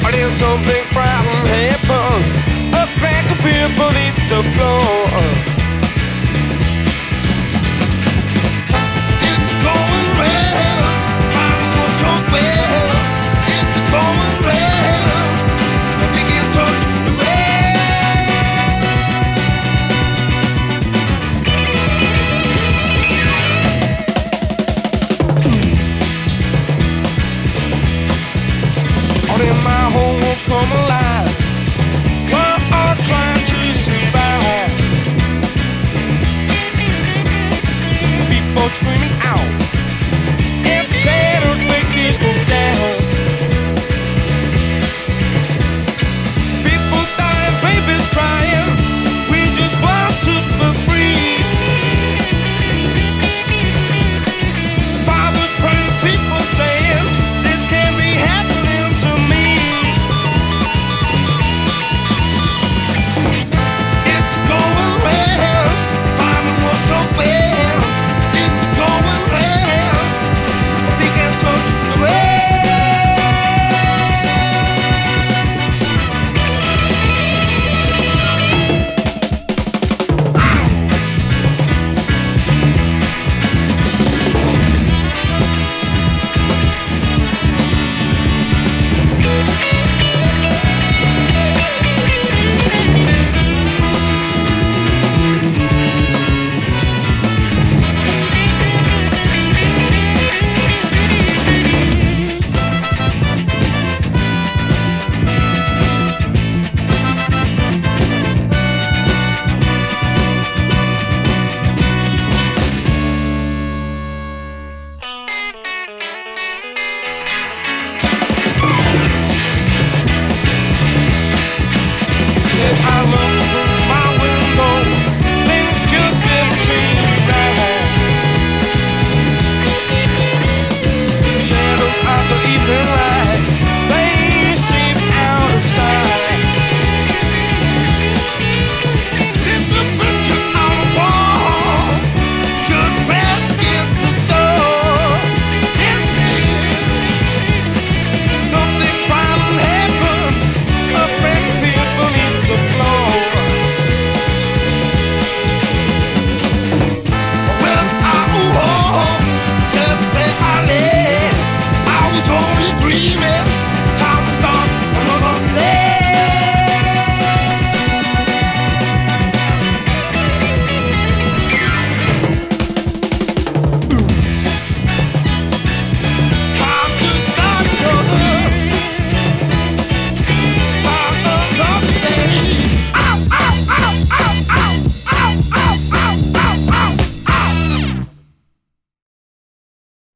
Or there's something from heaven, a crack of beer beneath the floor. It's going well, Hollywood talk well. It's going well, begin to touch the all in my home will come alive. We're all trying to survive. People screaming out. Every sad earthquake is going down.